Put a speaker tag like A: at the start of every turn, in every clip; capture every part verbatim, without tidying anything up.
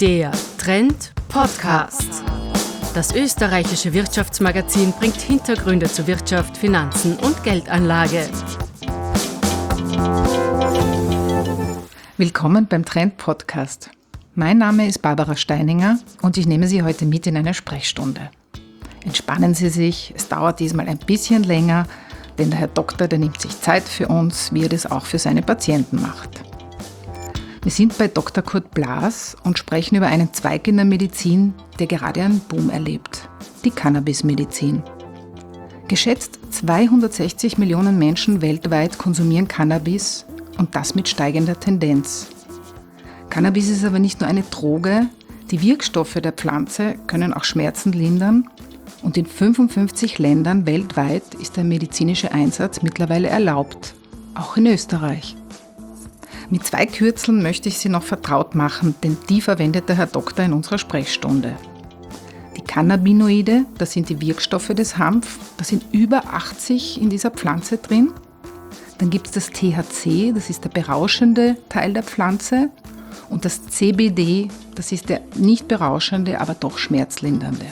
A: Der Trend Podcast. Das österreichische Wirtschaftsmagazin bringt Hintergründe zu Wirtschaft, Finanzen und Geldanlage.
B: Willkommen beim Trend Podcast. Mein Name ist Barbara Steininger und ich nehme Sie heute mit in eine Sprechstunde. Entspannen Sie sich, es dauert diesmal ein bisschen länger, denn der Herr Doktor, der nimmt sich Zeit für uns, wie er das auch für seine Patienten macht. Wir sind bei Doktor Kurt Blaas und sprechen über einen Zweig in der Medizin, der gerade einen Boom erlebt, die Cannabismedizin. Geschätzt zweihundertsechzig Millionen Menschen weltweit konsumieren Cannabis und das mit steigender Tendenz. Cannabis ist aber nicht nur eine Droge, die Wirkstoffe der Pflanze können auch Schmerzen lindern und in fünfundfünfzig Ländern weltweit ist der medizinische Einsatz mittlerweile erlaubt, auch in Österreich. Mit zwei Kürzeln möchte ich Sie noch vertraut machen, denn die verwendet der Herr Doktor in unserer Sprechstunde. Die Cannabinoide, das sind die Wirkstoffe des Hanf, da sind über achtzig in dieser Pflanze drin. Dann gibt es das T H C, das ist der berauschende Teil der Pflanze. Und das C B D, das ist der nicht berauschende, aber doch schmerzlindernde.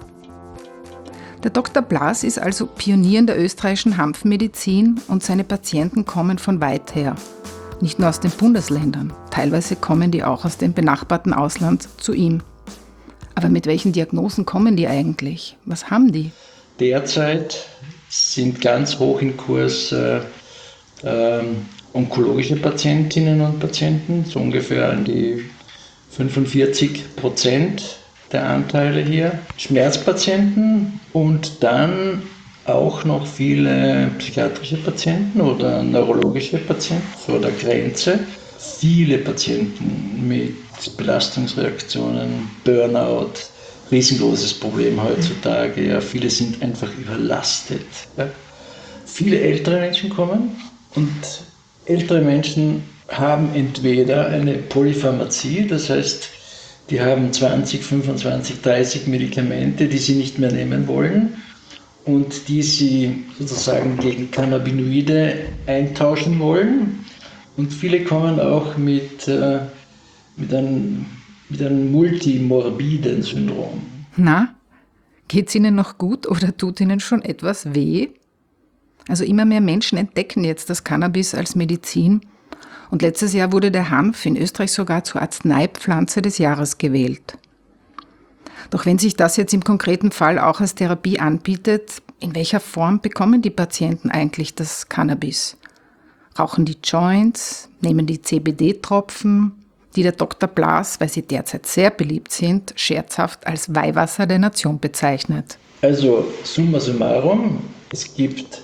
B: Der Doktor Blaas ist also Pionier in der österreichischen Hanfmedizin und seine Patienten kommen von weit her. Nicht nur aus den Bundesländern, teilweise kommen die auch aus dem benachbarten Ausland zu ihm. Aber mit welchen Diagnosen kommen die eigentlich? Was haben die?
C: Derzeit sind ganz hoch im Kurs äh, äh, onkologische Patientinnen und Patienten, so ungefähr an die fünfundvierzig Prozent der Anteile hier, Schmerzpatienten und dann auch noch viele psychiatrische Patienten oder neurologische Patienten vor der Grenze. Viele Patienten mit Belastungsreaktionen, Burnout, riesengroßes Problem heutzutage. Ja, viele sind einfach überlastet. Ja. Viele ältere Menschen kommen und ältere Menschen haben entweder eine Polypharmazie, das heißt, die haben zwanzig, fünfundzwanzig, dreißig Medikamente, die sie nicht mehr nehmen wollen und die sie sozusagen gegen Cannabinoide eintauschen wollen. Und viele kommen auch mit, äh, mit, einem, mit einem multimorbiden Syndrom.
B: Na, geht's Ihnen noch gut oder tut Ihnen schon etwas weh? Also immer mehr Menschen entdecken jetzt das Cannabis als Medizin. Und letztes Jahr wurde der Hanf in Österreich sogar zur Arzneipflanze des Jahres gewählt. Doch wenn sich das jetzt im konkreten Fall auch als Therapie anbietet, in welcher Form bekommen die Patienten eigentlich das Cannabis? Rauchen die Joints, nehmen die C B D-Tropfen, die der Doktor Blaas, weil sie derzeit sehr beliebt sind, scherzhaft als Weihwasser der Nation bezeichnet?
C: Also summa summarum, es gibt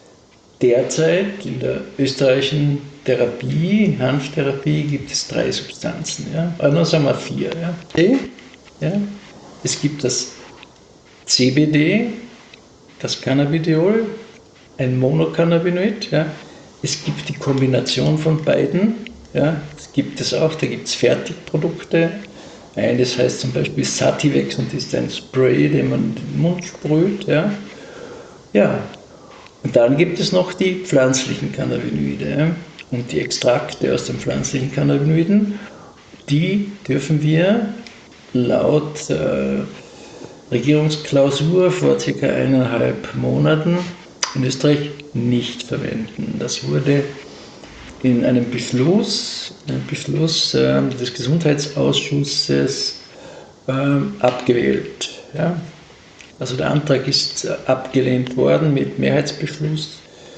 C: derzeit in der österreichischen Therapie, Hanftherapie, gibt es drei Substanzen. Ja? Also sagen wir vier. Ja? Okay. Ja? Es gibt das C B D, das Cannabidiol, ein Monocannabinoid. Ja? Es gibt die Kombination von beiden. Ja? Das gibt es auch, da gibt es Fertigprodukte. Eines heißt zum Beispiel Sativex und ist ein Spray, den man in den Mund sprüht. Ja? Ja. Und dann gibt es noch die pflanzlichen Cannabinoide und die Extrakte aus den pflanzlichen Cannabinoiden. Die dürfen wir laut äh, Regierungsklausur vor circa eineinhalb Monaten in Österreich nicht verwenden. Das wurde in einem Beschluss, einem Beschluss äh, des Gesundheitsausschusses äh, abgewählt. Ja? Also der Antrag ist abgelehnt worden mit Mehrheitsbeschluss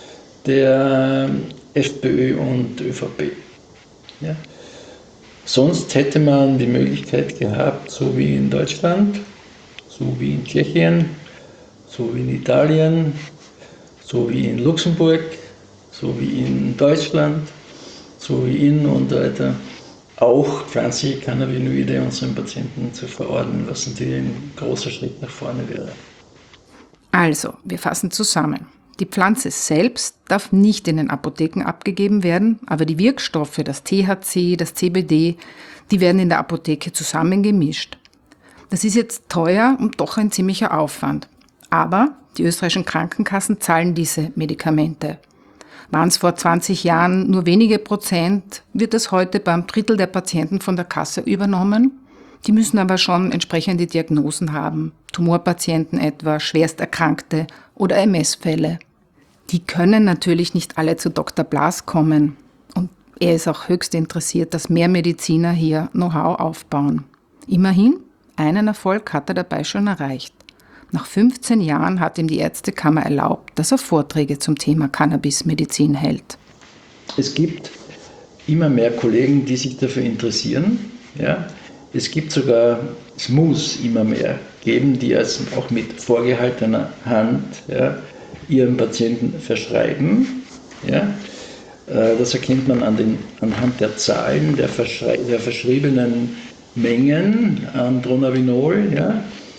C: der FPÖ und ÖVP. Ja. Sonst hätte man die Möglichkeit gehabt, so wie in Deutschland, so wie in Tschechien, so wie in Italien, so wie in Luxemburg, so wie in Deutschland, so wie in und so weiter, auch pflanzliche Cannabinoide unseren Patienten zu verordnen, was natürlich ein großer Schritt nach vorne wäre.
B: Also, wir fassen zusammen. Die Pflanze selbst darf nicht in den Apotheken abgegeben werden, aber die Wirkstoffe, das T H C, das C B D, die werden in der Apotheke zusammengemischt. Das ist jetzt teuer und doch ein ziemlicher Aufwand. Aber die österreichischen Krankenkassen zahlen diese Medikamente. Waren es vor zwanzig Jahren nur wenige Prozent, wird es heute beim Drittel der Patienten von der Kasse übernommen. Die müssen aber schon entsprechende Diagnosen haben, Tumorpatienten etwa, Schwersterkrankte oder M S-Fälle. Die können natürlich nicht alle zu Doktor Blaß kommen. Und er ist auch höchst interessiert, dass mehr Mediziner hier Know-how aufbauen. Immerhin, einen Erfolg hat er dabei schon erreicht. Nach fünfzehn Jahren hat ihm die Ärztekammer erlaubt, dass er Vorträge zum Thema Cannabismedizin hält.
C: Es gibt immer mehr Kollegen, die sich dafür interessieren. Ja. Es gibt sogar, es muss immer mehr geben, die also auch mit vorgehaltener Hand ja, ihren Patienten verschreiben. Ja. Das erkennt man an den, anhand der Zahlen der, verschrei- der verschriebenen Mengen an Dronabinol. Ja.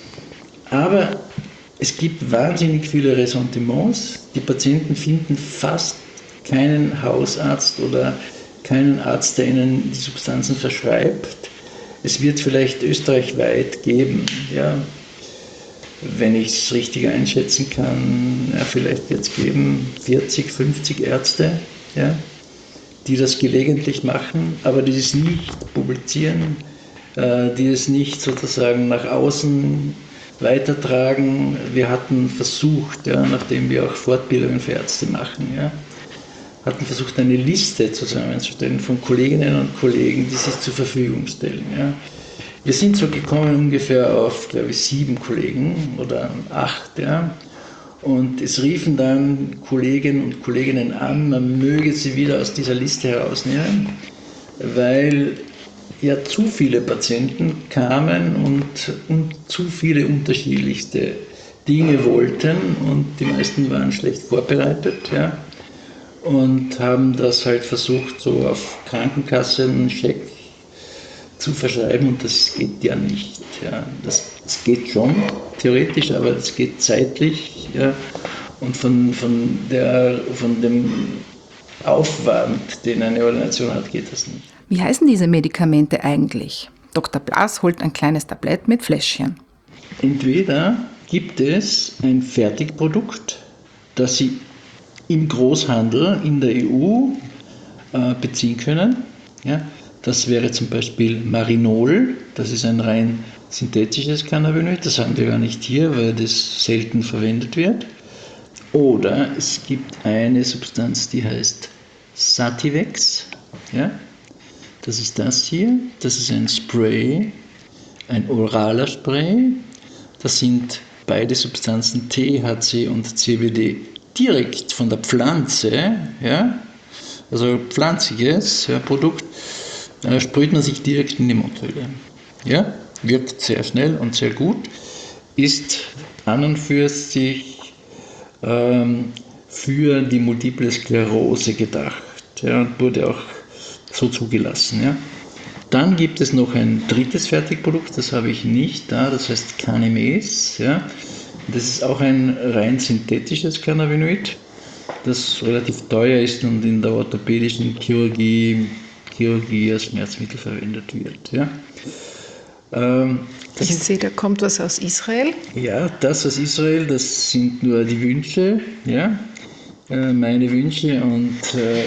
C: Aber es gibt wahnsinnig viele Ressentiments. Die Patienten finden fast keinen Hausarzt oder keinen Arzt, der ihnen die Substanzen verschreibt. Es wird vielleicht österreichweit geben, ja, wenn ich es richtig einschätzen kann, ja, vielleicht wird es geben vierzig, fünfzig Ärzte, ja, die das gelegentlich machen, aber die es nicht publizieren, äh, die es nicht sozusagen nach außen weitertragen. Wir hatten versucht, ja, nachdem wir auch Fortbildungen für Ärzte machen, ja, hatten versucht, eine Liste zusammenzustellen von Kolleginnen und Kollegen, die sich zur Verfügung stellen. Ja. Wir sind so gekommen ungefähr auf, glaube ich, sieben Kollegen oder acht. Ja. Und es riefen dann Kollegen und Kolleginnen an, man möge sie wieder aus dieser Liste herausnehmen, weil ja zu viele Patienten kamen und, und zu viele unterschiedlichste Dinge wollten und die meisten waren schlecht vorbereitet. Ja. Und haben das halt versucht, so auf Krankenkassencheck zu verschreiben und das geht ja nicht. Ja. Das, das geht schon theoretisch, aber das geht zeitlich. Ja. Und von, von, der, von dem Aufwand, den eine Ordination hat, geht das nicht.
B: Wie heißen diese Medikamente eigentlich? Doktor Blaß holt ein kleines Tablett mit Fläschchen.
C: Entweder gibt es ein Fertigprodukt, das Sie im Großhandel in der E U äh, beziehen können. Ja, das wäre zum Beispiel Marinol, das ist ein rein synthetisches Cannabinoid, das haben wir gar nicht hier, weil das selten verwendet wird. Oder es gibt eine Substanz, die heißt Sativex. Ja, das ist das hier, das ist ein Spray, ein oraler Spray. Das sind beide Substanzen T H C und C B D direkt von der Pflanze, ja, also pflanzliches ja, Produkt, äh, sprüht man sich direkt in die Mundhöhle. Ja, wirkt sehr schnell und sehr gut, ist an und für sich ähm, für die Multiple Sklerose gedacht, ja, und wurde auch so zugelassen. Ja. Dann gibt es noch ein drittes Fertigprodukt, das habe ich nicht da, das heißt Canimes. Ja. Das ist auch ein rein synthetisches Cannabinoid, das relativ teuer ist und in der orthopädischen Chirurgie, Chirurgie als Schmerzmittel verwendet wird. Ja. Ähm,
B: ich sehe, da kommt was aus Israel.
C: Ja, das aus Israel, das sind nur die Wünsche, ja, äh, meine Wünsche und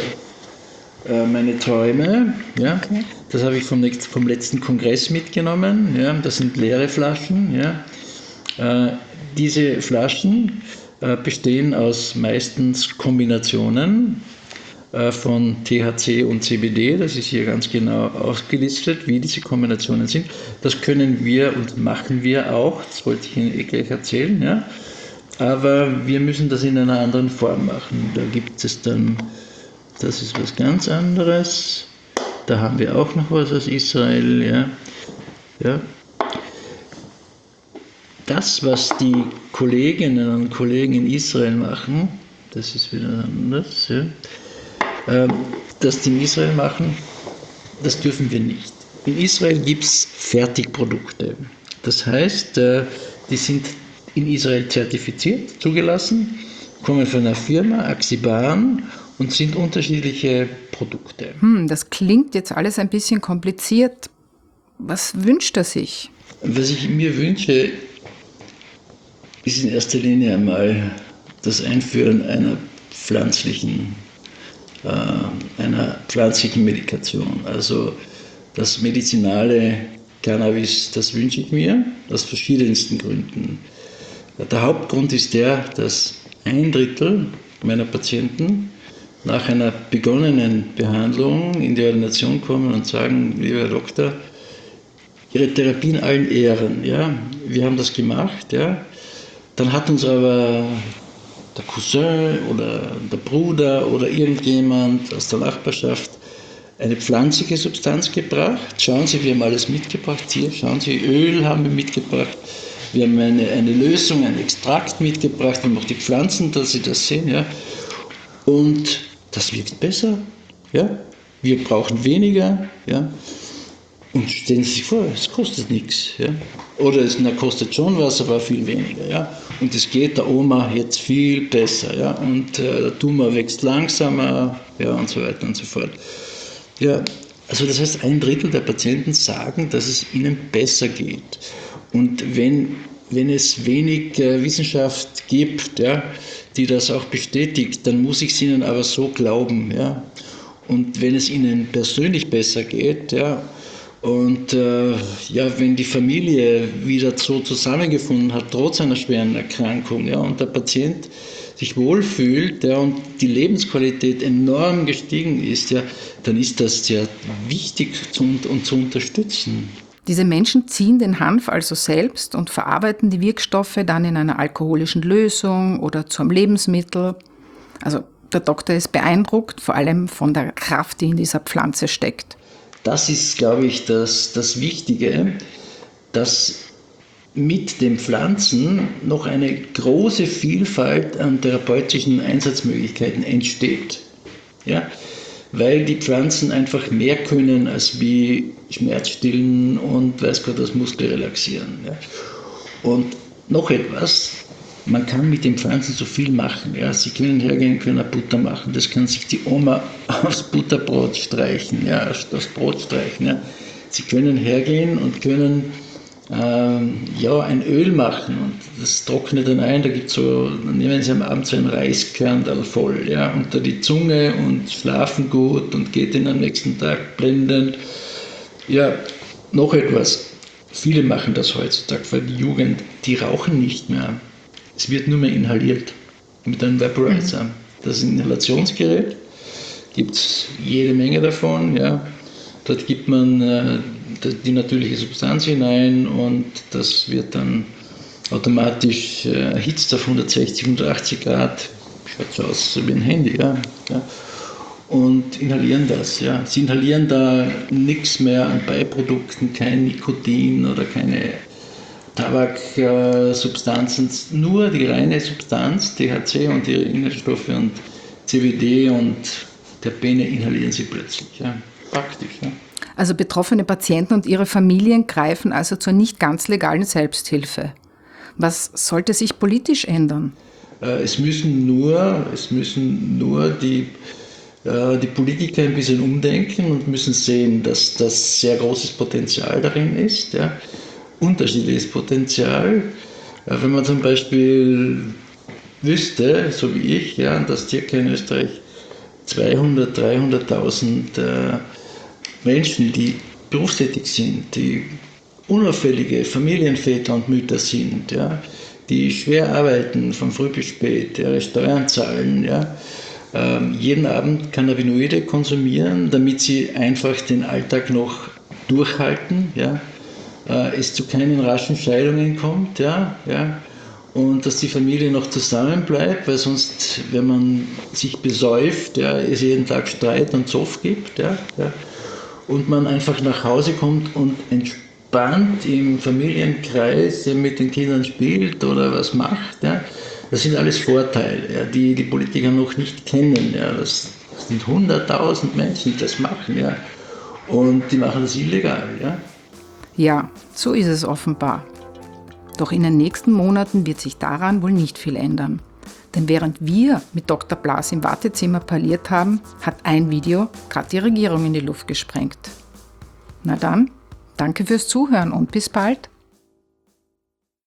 C: äh, meine Träume. Ja. Okay. Das habe ich vom, nächsten, vom letzten Kongress mitgenommen. Ja. Das sind leere Flaschen. Ja. Äh, Diese Flaschen äh, bestehen aus meistens Kombinationen äh, von T H C und C B D. Das ist hier ganz genau aufgelistet, wie diese Kombinationen sind. Das können wir und machen wir auch. Das wollte ich Ihnen eh gleich erzählen. Ja? Aber wir müssen das in einer anderen Form machen. Da gibt es dann, das ist was ganz anderes. Da haben wir auch noch was aus Israel. Ja. Ja. Das, was die Kolleginnen und Kollegen in Israel machen, das ist wieder anders, ja, ähm, das die in Israel machen, das dürfen wir nicht. In Israel gibt es Fertigprodukte. Das heißt, äh, die sind in Israel zertifiziert, zugelassen, kommen von einer Firma, Axiban, und sind unterschiedliche Produkte.
B: Hm, das klingt jetzt alles ein bisschen kompliziert. Was wünscht er sich?
C: Was ich mir wünsche, ist in erster Linie einmal das Einführen einer pflanzlichen, äh, einer pflanzlichen Medikation. Also das medizinale Cannabis, das wünsche ich mir, aus verschiedensten Gründen. Der Hauptgrund ist der, dass ein Drittel meiner Patienten nach einer begonnenen Behandlung in die Ordination kommen und sagen, lieber Herr Doktor, Ihre Therapie in allen Ehren, ja, wir haben das gemacht, ja, dann hat uns aber der Cousin oder der Bruder oder irgendjemand aus der Nachbarschaft eine pflanzliche Substanz gebracht. Schauen Sie, wir haben alles mitgebracht. Hier, schauen Sie, Öl haben wir mitgebracht. Wir haben eine, eine Lösung, einen Extrakt mitgebracht. Wir haben auch die Pflanzen, dass Sie das sehen. Ja. Und das wirkt besser. Ja. Wir brauchen weniger. Ja. Und stellen Sie sich vor, es kostet nichts. Ja. Oder es na, kostet schon was, aber viel weniger. Ja. Und es geht der Oma jetzt viel besser. Ja. Und äh, der Tumor wächst langsamer, ja, und so weiter und so fort. Ja, also das heißt, ein Drittel der Patienten sagen, dass es ihnen besser geht. Und wenn, wenn es wenig äh, Wissenschaft gibt, ja, die das auch bestätigt, dann muss ich es ihnen aber so glauben. Ja. Und wenn es ihnen persönlich besser geht, ja, und äh, ja, wenn die Familie wieder so zusammengefunden hat, trotz einer schweren Erkrankung, ja, und der Patient sich wohlfühlt, ja, und die Lebensqualität enorm gestiegen ist, ja, dann ist das sehr wichtig zu, und zu unterstützen.
B: Diese Menschen ziehen den Hanf also selbst und verarbeiten die Wirkstoffe dann in einer alkoholischen Lösung oder zum Lebensmittel. Also der Doktor ist beeindruckt, vor allem von der Kraft, die in dieser Pflanze steckt.
C: Das ist, glaube ich, das, das Wichtige, dass mit den Pflanzen noch eine große Vielfalt an therapeutischen Einsatzmöglichkeiten entsteht. Ja? Weil die Pflanzen einfach mehr können als wie Schmerzstillen und weiß Gott das Muskelrelaxieren. Ja? Und noch etwas, man kann mit den Pflanzen so viel machen. Ja? Sie können hergehen, können eine Butter machen, das kann sich die Oma aufs Butterbrot streichen, ja? Das Brot streichen. Ja? Sie können hergehen und können Ähm, ja, ein Öl machen und das trocknet dann ein, da gibt so, dann nehmen Sie am Abend so ein Reiskörnl voll, ja, unter die Zunge und schlafen gut und geht Ihnen am nächsten Tag blendend. Ja, noch etwas, viele machen das heutzutage, weil die Jugend, die rauchen nicht mehr. Es wird nur mehr inhaliert mit einem Vaporizer. Mhm. Das ist ein Inhalationsgerät, gibt es jede Menge davon, ja. Dort gibt man äh, die natürliche Substanz hinein und das wird dann automatisch äh, erhitzt auf hundertsechzig, hundertachtzig Grad. Schaut so aus wie ein Handy, ja. ja. Und inhalieren das. Ja. Sie inhalieren da nichts mehr an Beiprodukten, kein Nikotin oder keine Tabaksubstanzen, äh, nur die reine Substanz, T H C und ihre Inhaltsstoffe und C B D und Terpene inhalieren sie plötzlich. Ja. Praktisch, ja.
B: Also betroffene Patienten und ihre Familien greifen also zur nicht ganz legalen Selbsthilfe. Was sollte sich politisch ändern?
C: Äh, es müssen nur, es müssen nur die, äh, die Politiker ein bisschen umdenken und müssen sehen, dass das sehr großes Potenzial darin ist, ja. Unterschiedliches Potenzial. Äh, wenn man zum Beispiel wüsste, so wie ich, ja, dass circa in Österreich zweihundert, dreihunderttausend äh, Menschen, die berufstätig sind, die unauffällige Familienväter und Mütter sind, ja, die schwer arbeiten, von früh bis spät, ihre Steuern zahlen, ja, ähm, jeden Abend Cannabinoide konsumieren, damit sie einfach den Alltag noch durchhalten, ja, äh, es zu keinen raschen Scheidungen kommt, ja, ja, und dass die Familie noch zusammenbleibt, weil sonst, wenn man sich besäuft, ja, es jeden Tag Streit und Zoff gibt, ja, ja, und man einfach nach Hause kommt und entspannt im Familienkreis mit den Kindern spielt oder was macht. Ja. Das sind alles Vorteile, ja, die die Politiker noch nicht kennen. Ja. Das sind hunderttausend Menschen, die das machen. Ja. Und die machen das illegal. Ja.
B: Ja, so ist es offenbar. Doch in den nächsten Monaten wird sich daran wohl nicht viel ändern. Denn während wir mit Doktor Blas im Wartezimmer parliert haben, hat ein Video gerade die Regierung in die Luft gesprengt. Na dann, danke fürs Zuhören und bis bald.